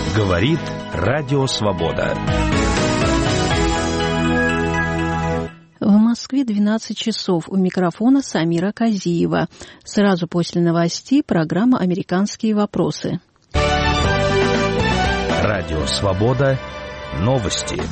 Говорит Радио Свобода. В Москве 12 часов. У микрофона Самира Казиева. Сразу после новостей программа «Американские вопросы». Радио Свобода. Новости.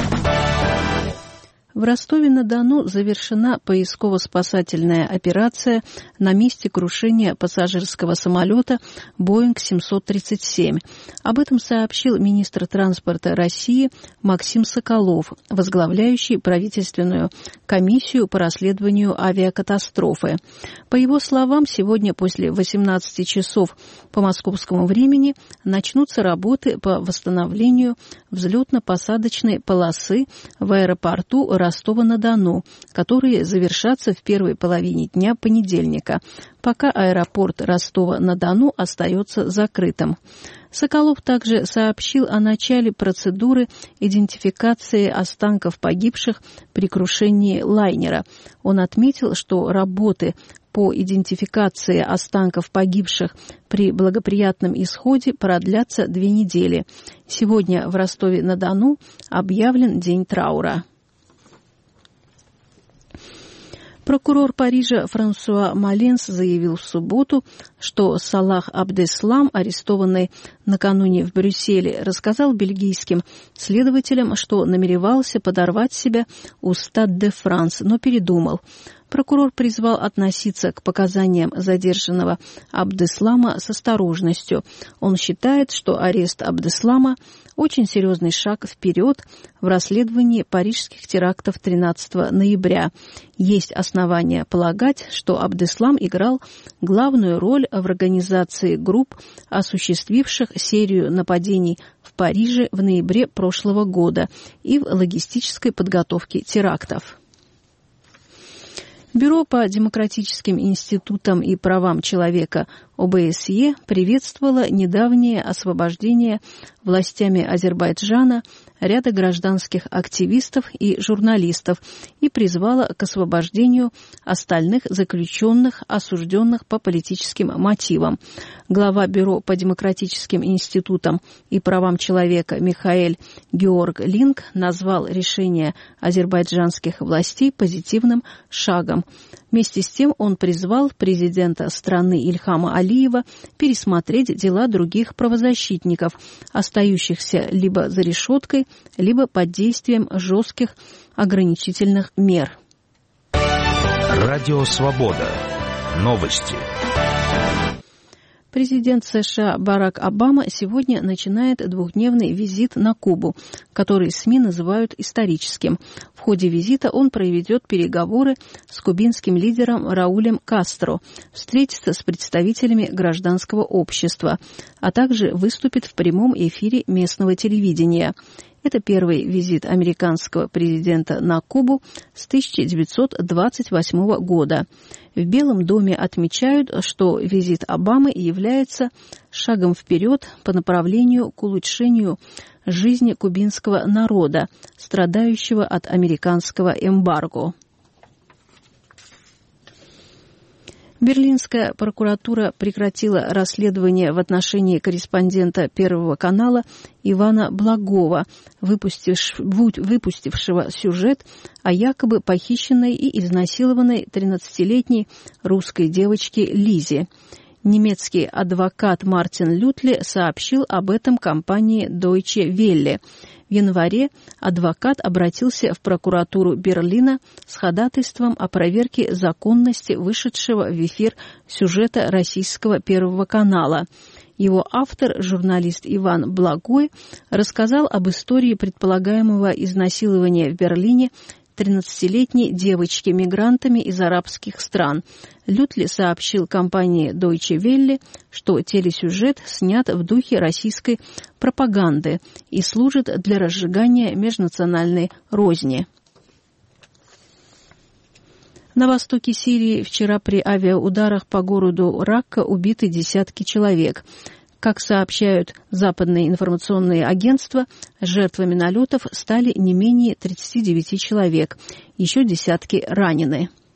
В Ростове-на-Дону завершена поисково-спасательная операция на месте крушения пассажирского самолета «Боинг 737». Об этом сообщил министр транспорта России Максим Соколов, возглавляющий правительственную комиссию по расследованию авиакатастрофы. По его словам, сегодня после 18 часов по московскому времени начнутся работы по восстановлению взлетно-посадочной полосы в аэропорту Ростова-на-Дону, которые завершатся в первой половине дня понедельника, пока аэропорт Ростова-на-Дону остается закрытым. Соколов также сообщил о начале процедуры идентификации останков погибших при крушении лайнера. Он отметил, что работы по идентификации останков погибших при благоприятном исходе продлятся 2 недели. Сегодня в Ростове-на-Дону объявлен день траура. Прокурор Парижа Франсуа Маленс заявил в субботу, что Салах Абдеслам, арестованный накануне в Брюсселе, рассказал бельгийским следователям, что намеревался подорвать себя у Стад де Франс, но передумал. Прокурор призвал относиться к показаниям задержанного Абдеслама с осторожностью. Он считает, что арест Абдеслама – очень серьезный шаг вперед в расследовании парижских терактов 13 ноября. Есть основания полагать, что Абдеслам играл главную роль в организации групп, осуществивших серию нападений в Париже в ноябре прошлого года и в логистической подготовке терактов. Бюро по демократическим институтам и правам человека ОБСЕ приветствовало недавнее освобождение властями Азербайджана ряда гражданских активистов и журналистов и призвало к освобождению остальных заключенных, осужденных по политическим мотивам. Глава Бюро по демократическим институтам и правам человека Михаэль Георг Линк назвал решение азербайджанских властей позитивным шагом. Вместе с тем он призвал президента страны Ильхама Алиева пересмотреть дела других правозащитников, остающихся либо за решеткой, либо под действием жестких ограничительных мер. Радио Свобода. Новости. Президент США Барак Обама сегодня начинает 2-дневный визит на Кубу, который СМИ называют историческим. В ходе визита он проведет переговоры с кубинским лидером Раулем Кастро, встретится с представителями гражданского общества, а также выступит в прямом эфире местного телевидения. Это первый визит американского президента на Кубу с 1928 года. В Белом доме отмечают, что визит Обамы является шагом вперед по направлению к улучшению жизни кубинского народа, страдающего от американского эмбарго. Берлинская прокуратура прекратила расследование в отношении корреспондента Первого канала Ивана Благова, выпустившего сюжет о якобы похищенной и изнасилованной 13-летней русской девочке Лизе. Немецкий адвокат Мартин Лютле сообщил об этом компании Deutsche Welle. В январе адвокат обратился в прокуратуру Берлина с ходатайством о проверке законности вышедшего в эфир сюжета российского Первого канала. Его автор, журналист Иван Благой, рассказал об истории предполагаемого изнасилования в Берлине 13-летней девочки мигрантами из арабских стран. Лютли сообщил компании Deutsche Welle, что телесюжет снят в духе российской пропаганды и служит для разжигания межнациональной розни. На востоке Сирии вчера при авиаударах по городу Ракка убиты десятки человек. Как сообщают западные информационные агентства, жертвами налетов стали не менее 39 человек. Еще десятки ранены.